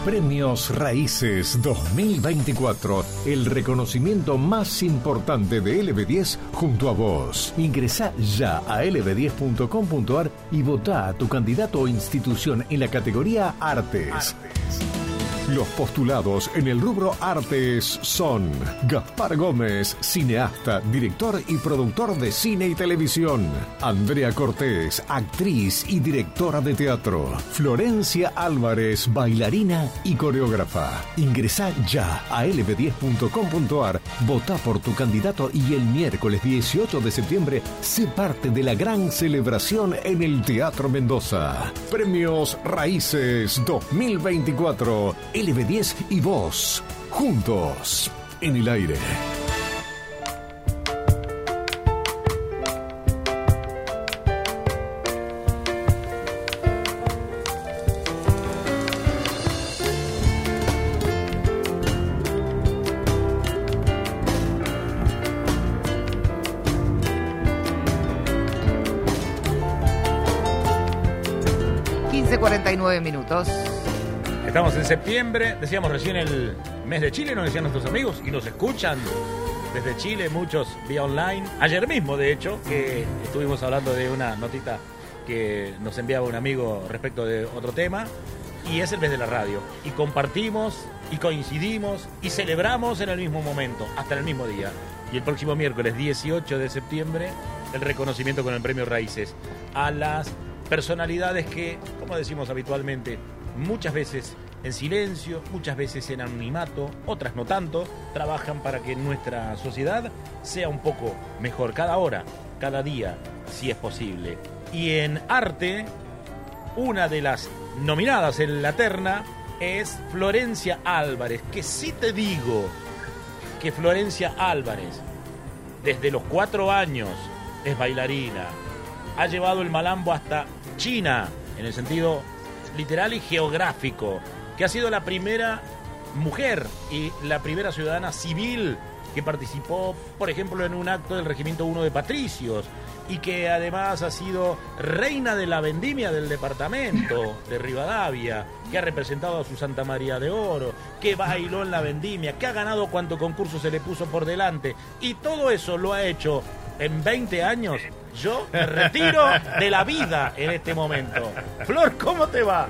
Premios Raíces 2024, el reconocimiento más importante de LB10 junto a vos. Ingresá ya a lb10.com.ar y votá a tu candidato o institución en la categoría Artes. Los postulados en el rubro Artes son Gaspar Gómez, cineasta, director y productor de cine y televisión. Andrea Cortés, actriz y directora de teatro. Florencia Álvarez, bailarina y coreógrafa. Ingresá ya a lb10.com.ar, votá por tu candidato y el miércoles 18 de septiembre sé parte de la gran celebración en el Teatro Mendoza. Premios Raíces 2024. LB10 y vos, juntos, en el aire. Minutos. Estamos en septiembre, decíamos recién el mes de Chile, nos decían nuestros amigos y nos escuchan desde Chile, muchos vía online. Ayer mismo, de hecho, que estuvimos hablando de una notita que nos enviaba un amigo respecto de otro tema, y es el mes de la radio. Y compartimos, y coincidimos, y celebramos en el mismo momento, hasta en el mismo día. Y el próximo miércoles 18 de septiembre, el reconocimiento con el Premio Raíces a las personalidades que, como decimos habitualmente, muchas veces en silencio, muchas veces en anonimato, otras no tanto, trabajan para que nuestra sociedad sea un poco mejor cada hora, cada día, si es posible. Y en arte, una de las nominadas en la terna es Florencia Álvarez, que sí te digo que Florencia Álvarez, desde los 4 años, es bailarina, ha llevado el malambo hasta China, en el sentido literal y geográfico, que ha sido la primera mujer y la primera ciudadana civil que participó, por ejemplo, en un acto del Regimiento 1 de Patricios, y que además ha sido reina de la vendimia del departamento de Rivadavia, que ha representado a su Santa María de Oro, que bailó en la vendimia, que ha ganado cuanto concurso se le puso por delante, y todo eso lo ha hecho en 20 años. Yo me retiro de la vida en este momento. Flor, ¿cómo te va?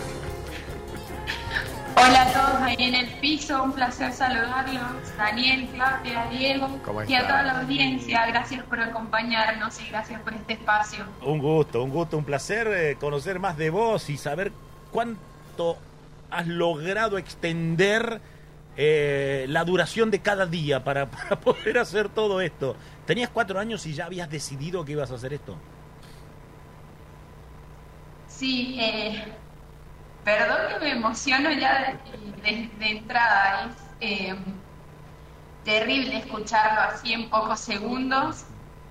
Hola a todos ahí en el piso, un placer saludarlos. Daniel, Claudia, Diego y a toda la audiencia. Gracias por acompañarnos y gracias por este espacio. Un gusto, un placer conocer más de vos y saber cuánto has logrado extender la duración de cada día para poder hacer todo esto. ¿Tenías 4 años y ya habías decidido que ibas a hacer esto? Sí, perdón que me emociono ya de entrada. Es terrible escucharlo así en pocos segundos.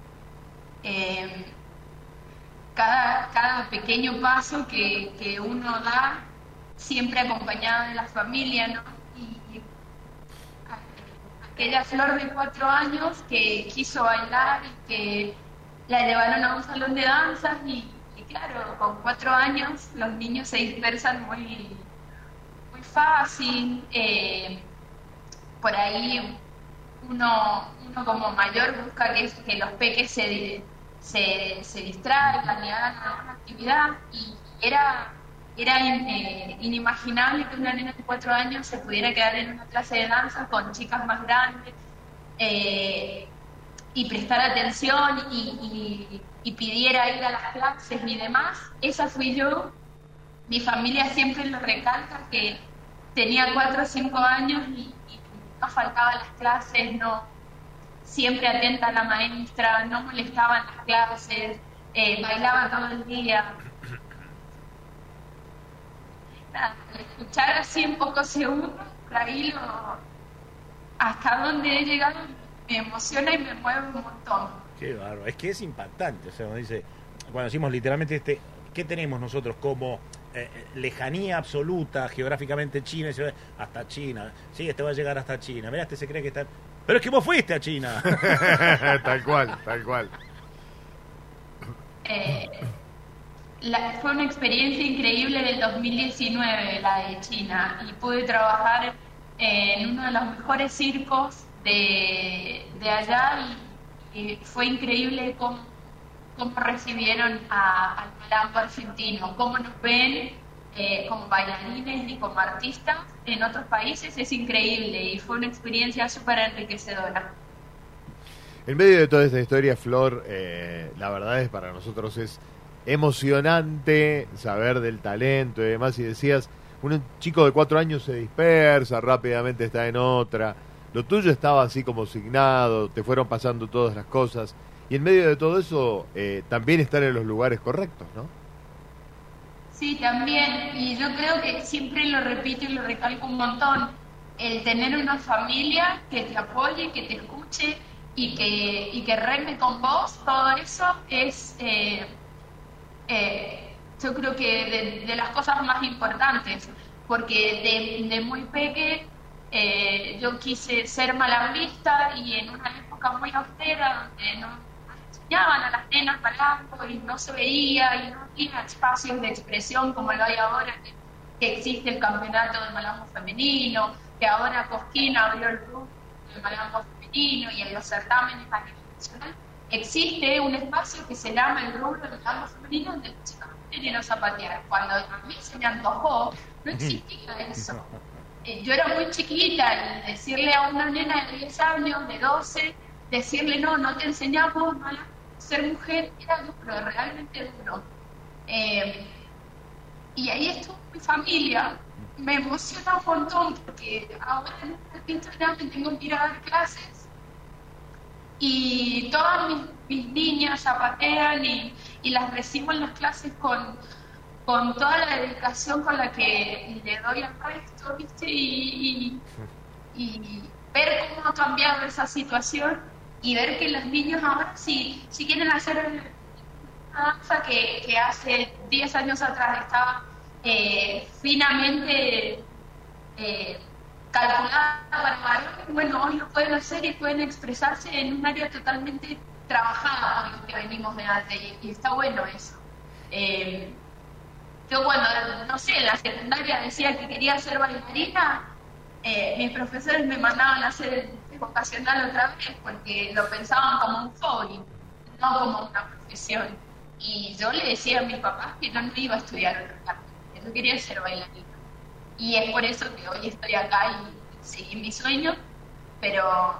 Cada pequeño paso que uno da, siempre acompañado de la familia, ¿no? Y aquella Flor de 4 años que quiso bailar y que la llevaron a un salón de danzas y claro, con 4 años los niños se dispersan muy fácil. Por ahí uno como mayor busca que los peques se distraigan y hagan alguna actividad, y era inimaginable que una nena de 4 años se pudiera quedar en una clase de danza con chicas más grandes y prestar atención y pidiera ir a las clases y demás. Esa fui yo. Mi familia siempre lo recalca, que tenía 4 o 5 años y no faltaba a las clases, no, siempre atenta a la maestra, no molestaba en las clases, bailaba todo el día. Escuchar así en pocos segundos, por ahí hasta donde he llegado me emociona y me mueve un montón. Qué bárbaro, es que es impactante. O sea, uno dice, cuando decimos literalmente ¿qué tenemos nosotros como lejanía absoluta geográficamente China? Hasta China, sí, este va a llegar hasta China, mira, se cree que está... Pero es que vos fuiste a China. Tal cual. fue una experiencia increíble del 2019, la de China, y pude trabajar en uno de los mejores circos de allá y fue increíble cómo recibieron al malambo argentino, cómo nos ven como bailarines y como artistas en otros países. Es increíble y fue una experiencia súper enriquecedora. En medio de toda esta historia, Flor, la verdad es para nosotros es emocionante saber del talento y demás, y decías, un chico de 4 años se dispersa, rápidamente está en otra, lo tuyo estaba así como signado, te fueron pasando todas las cosas, y en medio de todo eso también estar en los lugares correctos, ¿no? Sí, también, y yo creo que siempre lo repito y lo recalco un montón, el tener una familia que te apoye, que te escuche y que reme con vos, todo eso es... yo creo que de las cosas más importantes, porque de muy peque yo quise ser malambista y en una época muy austera donde no enseñaban a las nenas malambo y no se veía y no había espacios de expresión como lo hay ahora, que existe el campeonato de malambo femenino, que ahora Cosquín abrió el club de malambo femenino y en los certámenes a nivel nacional existe un espacio que se llama el rubro de malambo femenino donde los chicos tienen a zapatear. Cuando a mí se me antojó, no existía eso. Yo era muy chiquita y decirle a una nena de 10 años, de 12, decirle no te enseñamos a ser mujer, era duro, realmente duro. Y ahí estuvo mi familia. Me emociona un montón porque ahora en un ratito ya me tengo que ir a dar clases y todas mis niñas zapatean y las recibo en las clases con toda la dedicación con la que le doy al resto, ¿viste? Y ver cómo ha cambiado esa situación y ver que los niños ahora si quieren hacer una danza que hace 10 años atrás estaba finamente calculada para varones, bueno, hoy lo pueden hacer y pueden expresarse en un área totalmente trabajada por lo que venimos de antes y está bueno eso. Yo cuando, no sé, en la secundaria decía que quería ser bailarina, mis profesores me mandaban a hacer el vocacional otra vez porque lo pensaban como un hobby, no como una profesión. Y yo le decía a mis papás que yo no iba a estudiar otra carrera, que yo quería ser bailarina. Y es por eso que hoy estoy acá y seguí mi sueño, pero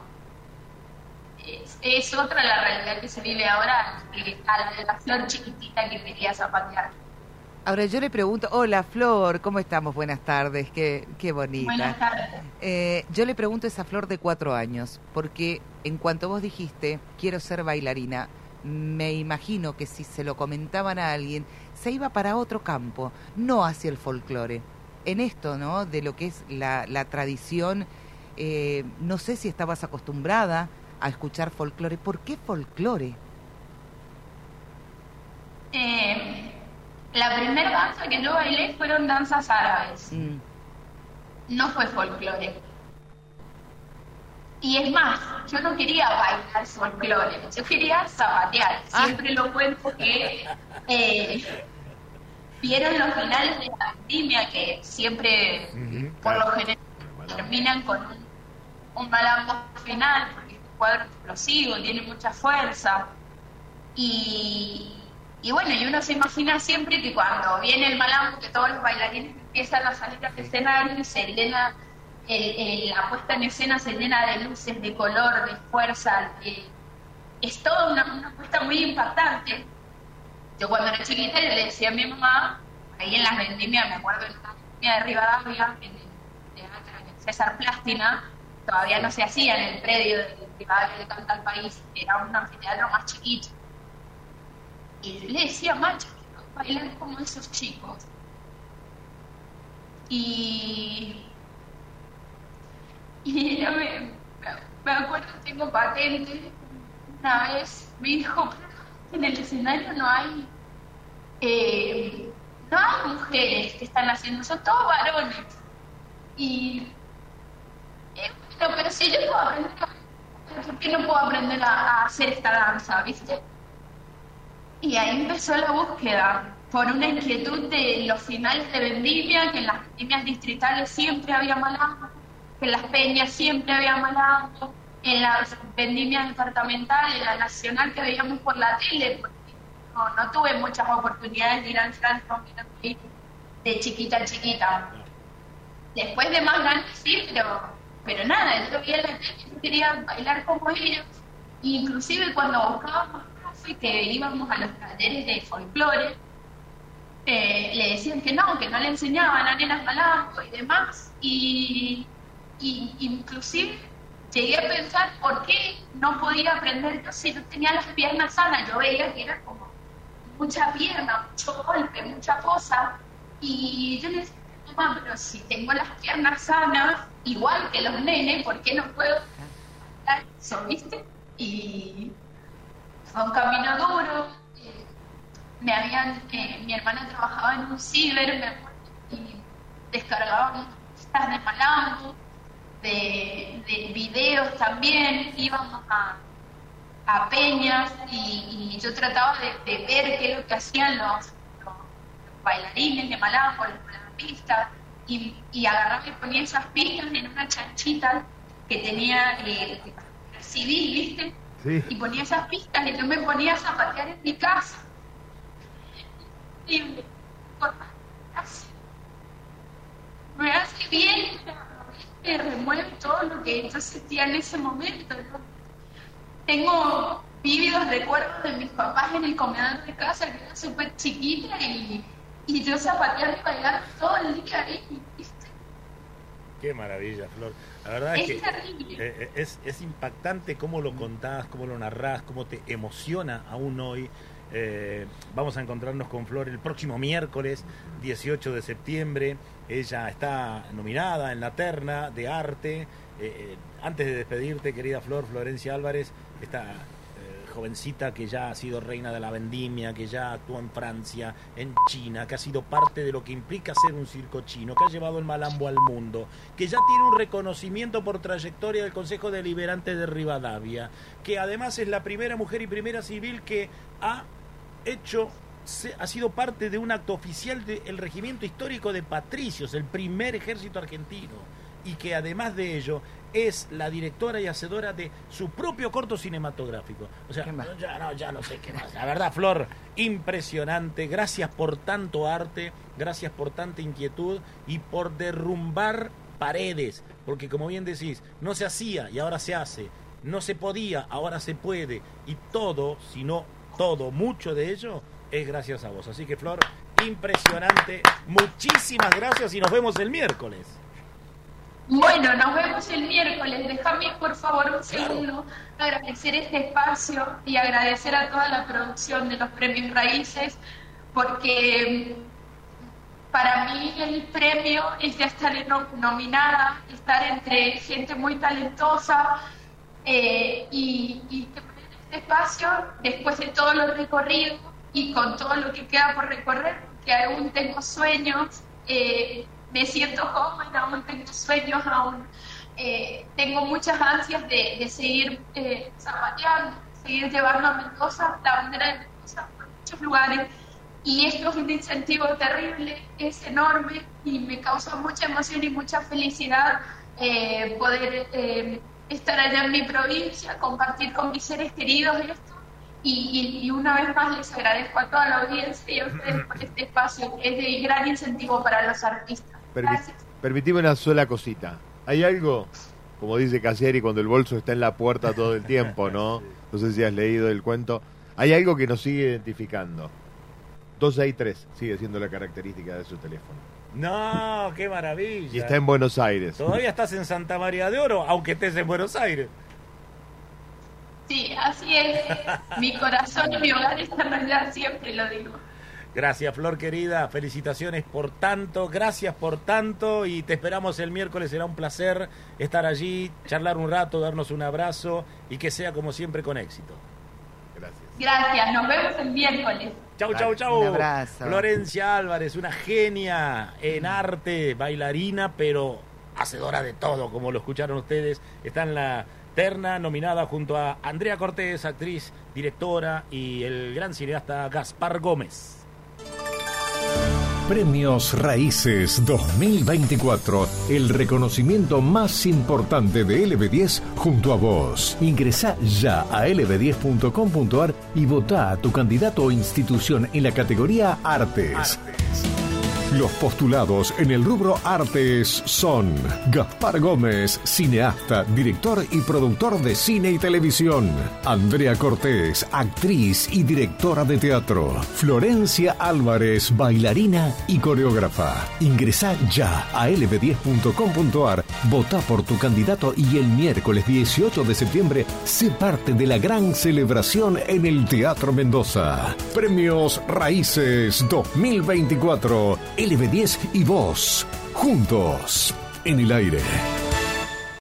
es otra la realidad que se vive ahora a la de la Flor chiquitita que quería zapatear. Ahora yo le pregunto, hola Flor, ¿cómo estamos? Buenas tardes, qué bonita. Buenas tardes. Yo le pregunto a esa Flor de 4 años, porque en cuanto vos dijiste, quiero ser bailarina, me imagino que si se lo comentaban a alguien, se iba para otro campo, no hacia el folclore. En esto, ¿no? De lo que es la tradición, no sé si estabas acostumbrada a escuchar folclore. ¿Por qué folclore? La primera danza que yo bailé fueron danzas árabes. No fue folclore. Y es más, yo no quería bailar folclore, yo quería zapatear. Siempre lo cuento que vieron los finales de la vendimia que siempre, por lo general, terminan con un malambo final, porque es un cuadro explosivo, tiene mucha fuerza. Y bueno, y uno se imagina siempre que cuando viene el malambo, que todos los bailarines empiezan a salir al escenario y se llena, la puesta en escena se llena de luces, de color, de fuerza. Es toda una puesta muy impactante. Yo cuando era chiquita le decía a mi mamá, ahí en las vendimias, me acuerdo en la vendimia de Rivadavia, en el teatro, en el César Plástina, todavía no se hacía en el predio de Rivadavia de Canta al País, era un anfiteatro más chiquito. Y yo le decía, macho, quiero bailar como esos chicos. Y ella me acuerdo, tengo patente, una vez me dijo, en el escenario no hay mujeres que están haciendo, son todos varones. Y bueno, pero si yo puedo aprender, ¿por qué no puedo aprender a hacer esta danza, viste? Y ahí empezó la búsqueda. por una inquietud de los finales de vendimia, que en las vendimias distritales siempre había malambo, que en las peñas siempre había malambo, en las vendimias departamentales, en la nacional que veíamos por la tele, porque no tuve muchas oportunidades de ir al Franz de chiquita a chiquita. Después de más ganas sí, pero nada, yo veía la tele, yo quería bailar como ellos, inclusive cuando buscábamos profe, que íbamos a los talleres de folclore, le decían que no le enseñaban a nenas malambo y demás, y inclusive llegué a pensar por qué no podía aprender yo si no tenía las piernas sanas. Yo veía que era como mucha pierna, mucho golpe, mucha cosa, y yo le decía, mamá, pero si tengo las piernas sanas, igual que los nenes, ¿por qué no puedo hacer eso, viste? Y fue un camino duro. Mi hermana trabajaba en un ciber, me acuerdo, y descargábamos pistas de malambo, de videos también, íbamos a peñas y yo trataba de ver qué es lo que hacían los bailarines de malambo, los malambistas, y agarraba y ponía esas pistas en una chanchita que tenía civil, ¿viste? Sí. Y ponía esas pistas y yo me ponía a zapatear en mi casa. Y me hace bien, me remueve todo lo que yo sentía en ese momento, ¿no? Tengo vívidos recuerdos de mis papás en el comedor de casa, que era súper chiquita, y yo zapateando y bailando todo el día ahí, ¿viste? Qué maravilla, Flor. La verdad es que terrible. Es impactante cómo lo contás, cómo lo narrás, cómo te emociona aún hoy. Vamos a encontrarnos con Flor el próximo miércoles 18 de septiembre. Ella está nominada en la terna de arte. Antes de despedirte, querida Flor, Florencia Álvarez, esta jovencita que ya ha sido reina de la vendimia, que ya actuó en Francia, en China, que ha sido parte de lo que implica ser un circo chino, que ha llevado el malambo al mundo, que ya tiene un reconocimiento por trayectoria del Consejo Deliberante de Rivadavia, que además es la primera mujer y primera civil que ha sido parte de un acto oficial del regimiento histórico de patricios, el primer ejército argentino, y que además de ello es la directora y hacedora de su propio corto cinematográfico. O sea, ya no sé qué más. La verdad, Flor, impresionante. Gracias por tanto arte, gracias por tanta inquietud y por derrumbar paredes, porque como bien decís, no se hacía y ahora se hace, no se podía, ahora se puede, y todo, si no todo, mucho de ello es gracias a vos. Así que, Flor, impresionante, muchísimas gracias y nos vemos el miércoles. Bueno, nos vemos el miércoles. Déjame, por favor, un segundo agradecer este espacio y agradecer a toda la producción de los Premios Raíces, porque para mí el premio es ya estar nominada, estar entre gente muy talentosa, y que me den este espacio después de todo lo recorrido y con todo lo que queda por recorrer, que aún tengo sueños. Me siento joven, aún tengo sueños, aún tengo muchas ansias de seguir zapateando, seguir llevando a Mendoza, la bandera de Mendoza por muchos lugares, y esto es un incentivo terrible, es enorme y me causa mucha emoción y mucha felicidad poder estar allá en mi provincia, compartir con mis seres queridos esto. Y una vez más les agradezco a toda la audiencia y a ustedes por este espacio, que es de gran incentivo para los artistas. Gracias. Permitime una sola cosita. ¿Hay algo, como dice Casieri, cuando el bolso está en la puerta todo el tiempo, ¿no? No sé si has leído el cuento. Hay algo que nos sigue identificando. 263 sigue siendo la característica de su teléfono. No, qué maravilla. Y está en Buenos Aires. Todavía estás en Santa María de Oro, aunque estés en Buenos Aires. Sí, así es. Mi corazón y mi hogar están allá, siempre lo digo. Gracias, Flor querida, felicitaciones por tanto, gracias por tanto, y te esperamos el miércoles. Será un placer estar allí, charlar un rato, darnos un abrazo y que sea como siempre con éxito. Gracias, nos vemos el miércoles. Chau, chau, chau. Un abrazo. Florencia Álvarez, una genia en arte, bailarina, pero hacedora de todo, como lo escucharon ustedes. Está en la terna, nominada junto a Andrea Cortés, actriz, directora, y el gran cineasta Gaspar Gómez. Premios Raíces 2024, el reconocimiento más importante de LB10 junto a vos. Ingresá ya a lb10.com.ar y votá a tu candidato o institución en la categoría Artes. Los postulados en el rubro Artes son Gaspar Gómez, cineasta, director y productor de cine y televisión. Andrea Cortés, actriz y directora de teatro. Florencia Álvarez, bailarina y coreógrafa. Ingresá ya a lb10.com.ar, votá por tu candidato y el miércoles 18 de septiembre sé parte de la gran celebración en el Teatro Mendoza. Premios Raíces 2024. LB10 y vos, juntos, en el aire.